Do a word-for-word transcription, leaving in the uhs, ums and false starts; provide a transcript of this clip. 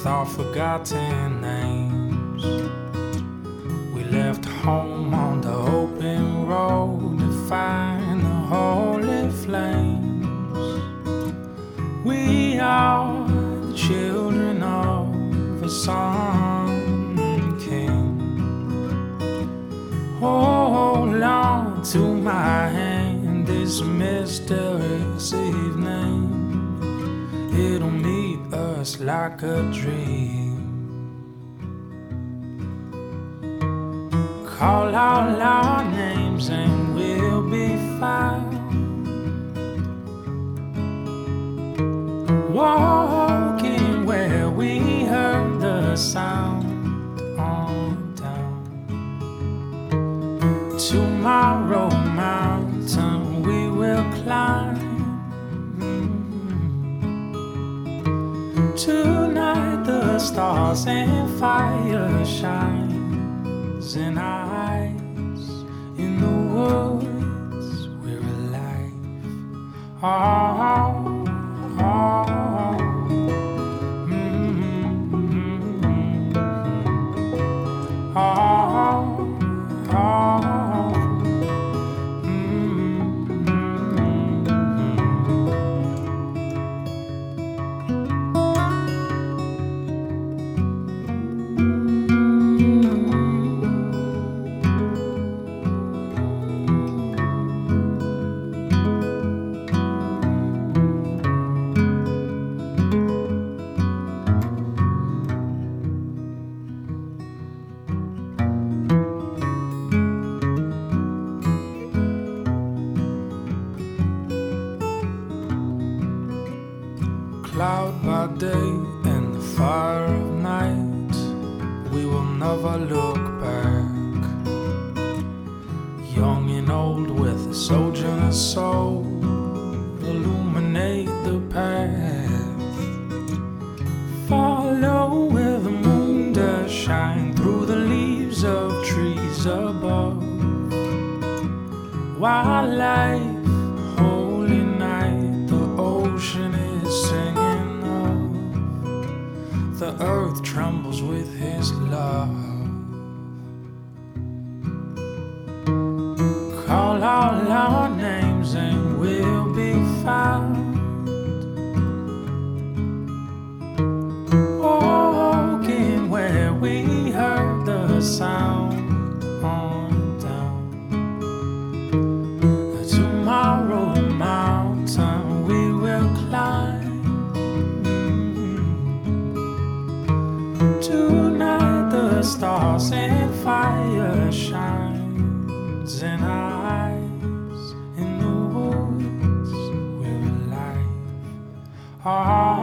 our forgotten names. We left home on the open road to find the holy flames. We are the children of a sun king. Hold on to my hand this mysterious evening. It'll meet us like a dream. Call out our names and we'll be found, walking where we heard the sound. On down Tomorrow Mountain we will climb. Tonight the stars and fire shines in our eyes. In the woods we're alive. Oh, oh, oh. Mm-hmm. Oh, oh. Cloud by day and the fire of night, we will never look back. Young and old with a sojourner's soul, illuminate the path. Follow where the moon does shine through the leaves of trees above. Wildlife, holy night, the ocean is singing. The earth trembles with his love. Call out our names and we'll be found, walking where we heard the sound. On down Tomorrow Mountain we will climb. Tonight the stars and fire shines in our eyes. In the woods we're alive. Oh,